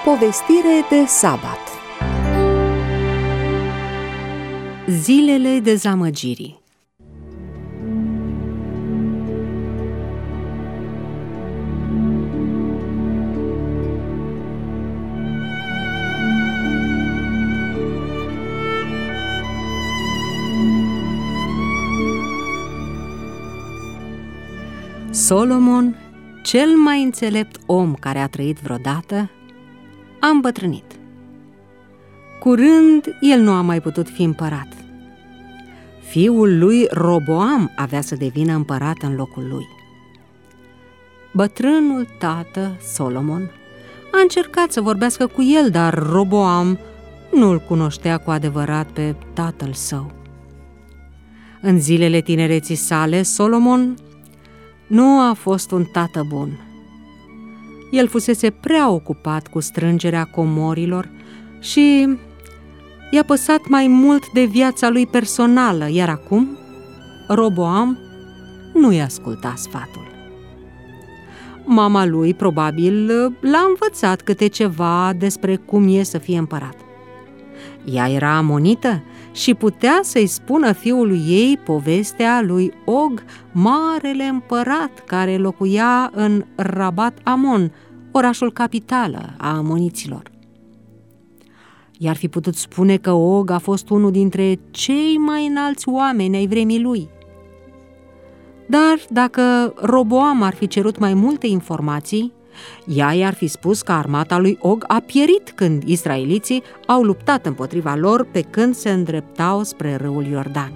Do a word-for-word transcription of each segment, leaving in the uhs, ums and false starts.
Povestire de sabat. Zilele dezamăgirii. Solomon, cel mai înțelept om care a trăit vreodată, a îmbătrânit. Curând, el nu a mai putut fi împărat. Fiul lui Roboam avea să devină împărat în locul lui. Bătrânul tată, Solomon, a încercat să vorbească cu el, dar Roboam nu-l cunoștea cu adevărat pe tatăl său. În zilele tinereții sale, Solomon nu a fost un tată bun. El fusese prea ocupat cu strângerea comorilor și i-a păsat mai mult de viața lui personală, iar acum Roboam nu i-a ascultat sfatul. Mama lui probabil l-a învățat câte ceva despre cum e să fie împărat. Ea era amonită și putea să-i spună fiului ei povestea lui Og, marele împărat care locuia în Rabat Amon, orașul capitală a amoniților. I-ar fi putut spune că Og a fost unul dintre cei mai înalți oameni ai vremii lui. Dar dacă Roboam ar fi cerut mai multe informații, ea i-ar fi spus că armata lui Og a pierit când israeliții au luptat împotriva lor pe când se îndreptau spre râul Iordan.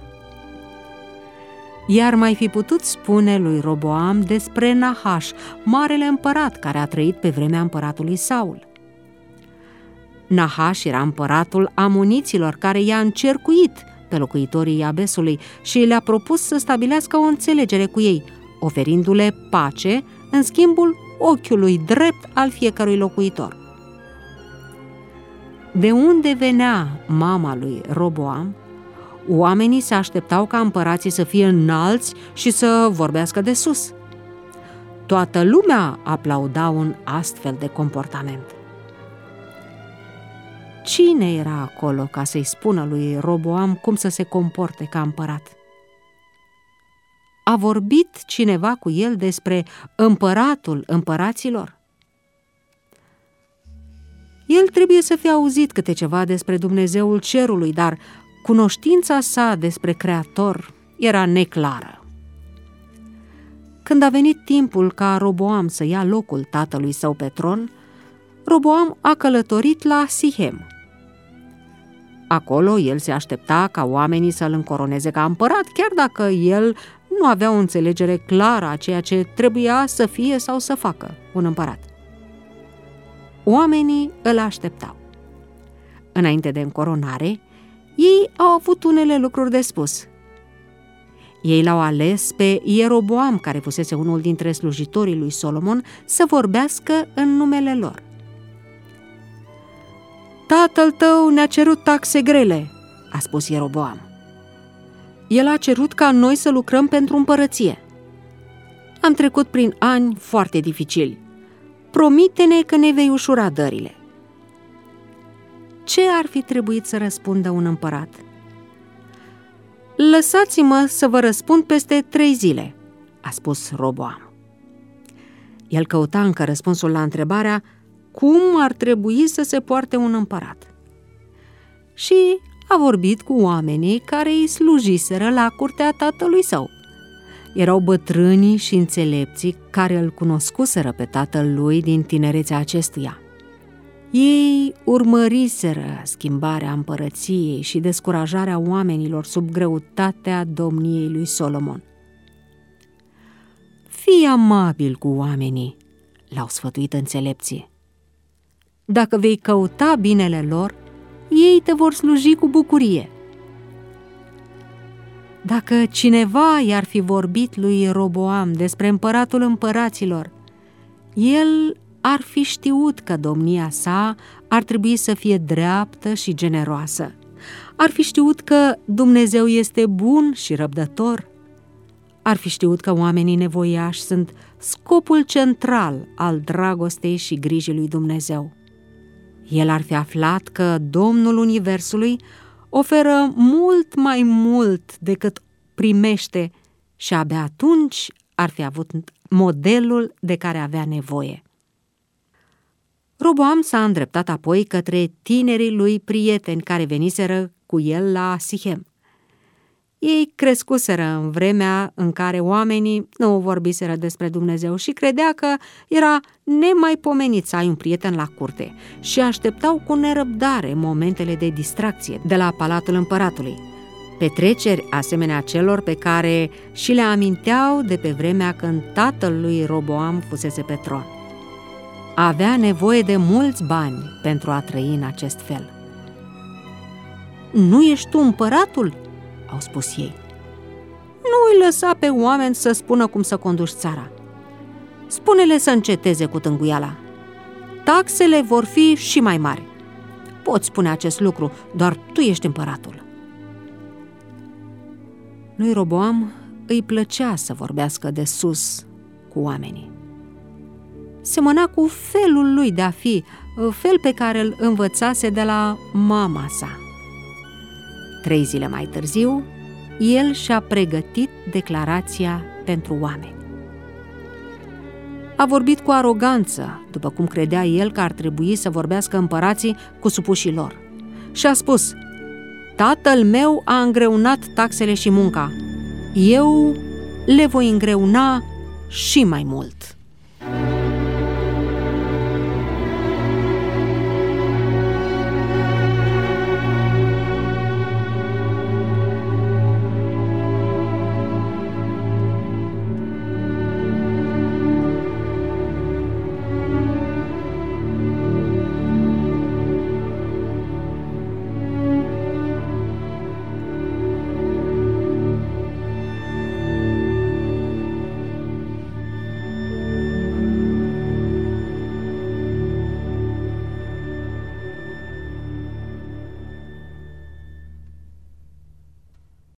I-ar mai fi putut spune lui Roboam despre Nahaș, marele împărat care a trăit pe vremea împăratului Saul. Nahaș era împăratul amoniților care i-a încercuit pe locuitorii Iabesului și le-a propus să stabilească o înțelegere cu ei, oferindu-le pace în schimbul ochiului drept al fiecărui locuitor. De unde venea mama lui Roboam, oamenii se așteptau ca împărații să fie înalți și să vorbească de sus. Toată lumea aplauda un astfel de comportament. Cine era acolo ca să-i spună lui Roboam cum să se comporte ca împărat? A vorbit cineva cu el despre împăratul împăraților? El trebuie să fie auzit câte ceva despre Dumnezeul cerului, dar cunoștința sa despre Creator era neclară. Când a venit timpul ca Roboam să ia locul tatălui său pe tron, Roboam a călătorit la Sihem. Acolo el se aștepta ca oamenii să-l încoroneze ca împărat, chiar dacă el nu avea o înțelegere clară a ceea ce trebuia să fie sau să facă un împărat. Oamenii îl așteptau. Înainte de încoronare, ei au avut unele lucruri de spus. Ei l-au ales pe Ieroboam, care fusese unul dintre slujitorii lui Solomon, să vorbească în numele lor. Tatăl tău ne-a cerut taxe grele, a spus Ieroboam. El a cerut ca noi să lucrăm pentru împărăție. Am trecut prin ani foarte dificili. Promite-ne că ne vei ușura dările. Ce ar fi trebuit să răspundă un împărat? Lăsați-mă să vă răspund peste trei zile, a spus Roboam. El căuta încă răspunsul la întrebarea cum ar trebui să se poarte un împărat. Și a vorbit cu oamenii care îi slujiseră la curtea tatălui său. Erau bătrânii și înțelepții care îl cunoscuseră pe tatăl lui din tinerețea acestuia. Ei urmăriseră schimbarea împărăției și descurajarea oamenilor sub greutatea domniei lui Solomon. Fii amabil cu oamenii, l-au sfătuit înțelepții. Dacă vei căuta binele lor, ei te vor sluji cu bucurie. Dacă cineva i-ar fi vorbit lui Roboam despre împăratul împăraților, el ar fi știut că domnia sa ar trebui să fie dreaptă și generoasă. Ar fi știut că Dumnezeu este bun și răbdător. Ar fi știut că oamenii nevoiași sunt scopul central al dragostei și grijii lui Dumnezeu. El ar fi aflat că Domnul Universului oferă mult mai mult decât primește și abia atunci ar fi avut modelul de care avea nevoie. Roboam s-a îndreptat apoi către tinerii lui prieteni care veniseră cu el la Sihem. Ei crescuseră în vremea în care oamenii nu vorbiseră despre Dumnezeu și credea că era nemaipomenit să ai un prieten la curte și așteptau cu nerăbdare momentele de distracție de la Palatul Împăratului, petreceri asemenea celor pe care și le aminteau de pe vremea când tatăl lui Roboam fusese pe tron. Avea nevoie de mulți bani pentru a trăi în acest fel. "Nu ești tu împăratul?" au spus ei. "Nu îi lăsa pe oameni să spună cum să conduci țara. Spune-le să înceteze cu tânguiala. Taxele vor fi și mai mari. Poți spune acest lucru, doar tu ești împăratul." Lui Roboam îi plăcea să vorbească de sus cu oamenii. Semăna cu felul lui de a fi, fel pe care îl învățase de la mama sa. Trei zile mai târziu, el și-a pregătit declarația pentru oameni. A vorbit cu aroganță, după cum credea el că ar trebui să vorbească împărații cu supușii lor. Și a spus: "Tatăl meu a îngreunat taxele și munca. Eu le voi îngreuna și mai mult."